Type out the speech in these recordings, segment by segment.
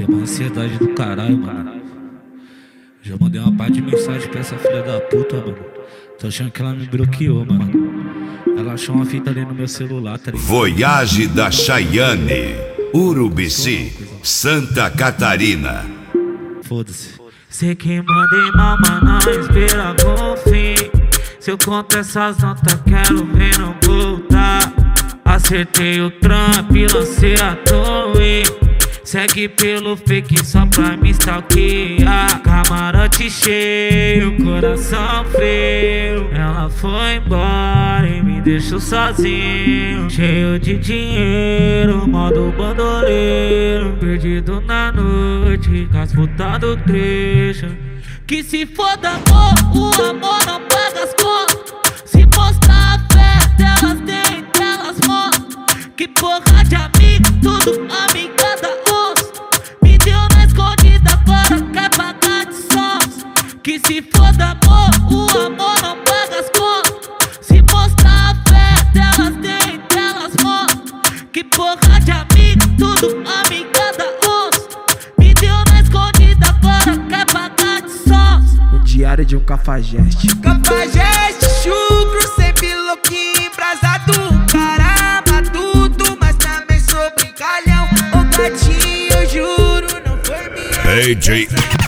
Falei, uma ansiedade do caralho, mano. Já mandei uma parte de mensagem pra essa filha da puta, mano. Tô achando que ela me bloqueou, mano. Ela achou uma fita ali no meu celular, tá ligado? Voyage da Chayane, Urubici, Santa Catarina. Foda-se. Sei que mandei mal, mas não espera com fim. Se eu conto essas notas, quero ver não voltar. Acertei o trampo e lancei a torre. Segue pelo fake só pra me stalkear. Camarote cheio, coração frio. Ela foi embora e me deixou sozinho. Cheio de dinheiro, modo bandoleiro. Perdido na noite, com as putas do trecho. Que se foda amor, o amor não paga as contas. Se mostrar a fé delas, tem delas mostram. Que porra de amigo, tudo amigada osso. Me deu na escondida, agora quer pagar de sons. Que se foda amor, o amor não paga as contas. Se mostrar a fé delas, tem delas mostram. Que porra de amigo, tudo amigada osso. Me deu na escondida, agora quer pagar de sons. O diário de um cafajeste. Cafajeste, chucro, sempre louquinho, embrasado. Caramba, tudo, mas também sou brincalhão. Ô gatinho, eu juro, não foi minha. AJ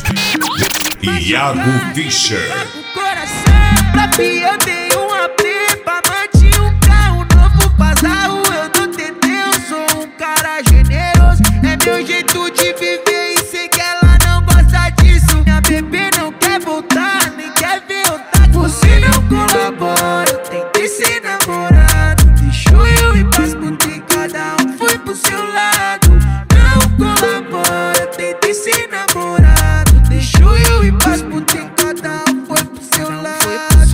Iago Fischer. O coração, pra fim eu dei uma prepa. Mantinha um carro novo, bazarro, eu não tentei. Eu sou um cara generoso, é meu jeito de viver. E sei que ela não gosta disso. Minha bebê não quer voltar, nem quer ver eu tá. Você não colabora, eu tentei ser namorado. Deixou eu ir pras putas, cada um foi pro seu lado. Não colabora, eu tentei ser namorado. Deixou eu ir pras putas, cada um foi pro seu lado.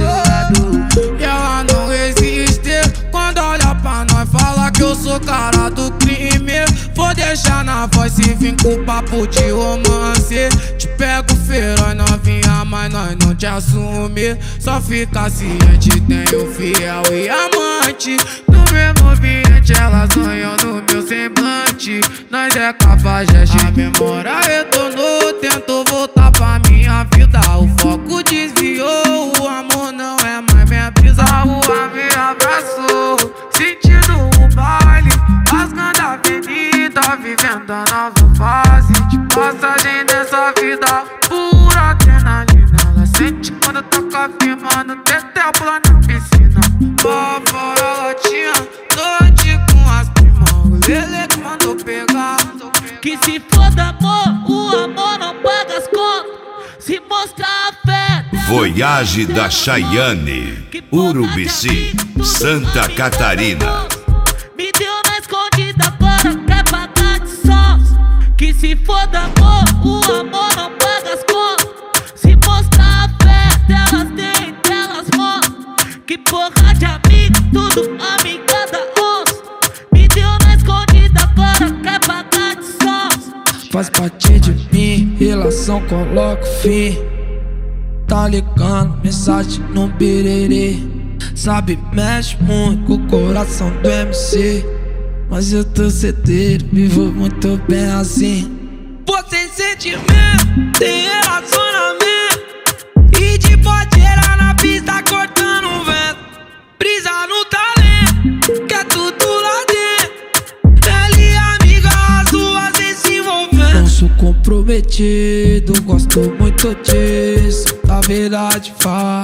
E ela não resiste quando olha pra nós, fala que eu sou cara do crime. Vou deixar na voz se vir com papo de romance. Te pego feroz novinha, mas nós não te assume. Só fica ciente, tenho fiel e amante. No mesmo ambiente elas sonham no meu semblante. Nós é cafajeste, a memória retornou. Tento voltar pra minha vida, o foco desviou. O amor não é mais minha brisa, a rua me abraçou. Sentindo o baile, rasgando a avenida, vivendo a nova fase de passagem dessa vida. Pura adrenalina, ela sente quando toca firmando. Tetel pula na piscina, lá fora ela tinha noite com as primas. O Lele que mandou pegar. Que se foda amor, o amor não paga as contas. Se mostrar a fé delas, Voyage da Chayane, Urubici, Santa Catarina. me deu na escondida, agora quer pagar de sons. Que se foda amor, o amor não paga as contas. Se mostrar a fé delas, tem delas mostram. Que porra de amigo, tudo amigada osso. Me deu na escondida, agora quer pagar de sons. Faz parte de mim, relação coloca fim. Tá ligando, mensagem no birerê. Sabe, mexe muito com o coração do MC. Mas eu tô certeiro, vivo muito bem assim. Você sentimento, tem relacionamento. E de bodeira na pista cortando o vento. Brisa no talento, que é tudo lá dentro. Ele e amiga, as duas se envolvendo. Não sou comprometido, gosto muito disso. Na verdade,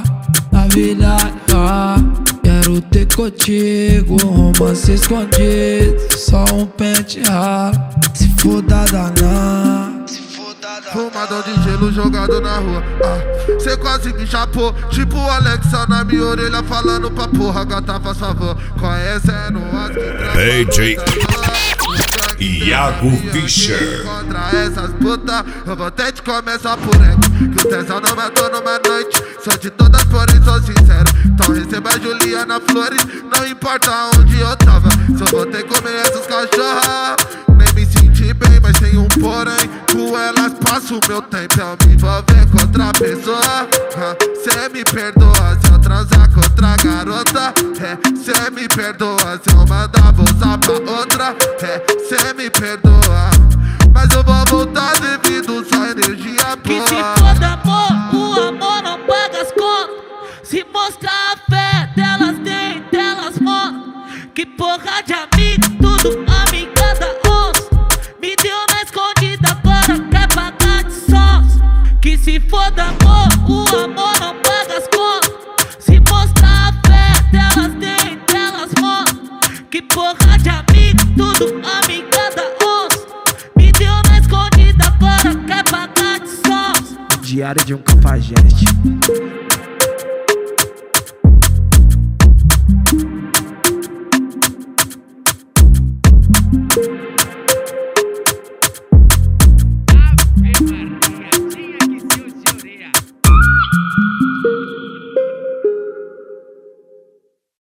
quero ter contigo romance escondido. Só um pente ralo, se for danar. Fumadão de gelo jogado na rua. Cê quase me chapou, tipo o Alexa na minha orelha falando pra porra. Gata, faz favor, conhecendo as que AJ Iago Fischer. Contra essas putas, eu vou ter de começar por aqui. Que o tesão não matou numa noite. Sou de todas, porém sou sincero. Então receba a Juliana Flores, não importa onde eu tava. Só vou ter que comer essas cachorras. Nem me senti bem, mas tem um porém. Com elas passo o meu tempo, eu me envolver com outra pessoa. Cê me perdoa se eu transar com outra garota. Cê me perdoa se eu mandar você passar pra outra, cê me perdoa. Mas eu vou voltar devido só energia boa. Que se foda amor, o amor não paga as contas. Se mostrar a fé delas tem, delas mostram. Que porra de amigo, tudo amiga da onça. Me deu na escondida, agora quer pagar de sócio. Que se foda amor, o amor não paga as contas. Se mostrar a fé delas tem, delas mostram. Que porra de amigo, tudo amiga da onça. Me deu na escondida, agora quer pagar de sócio. Diário de um cafajeste.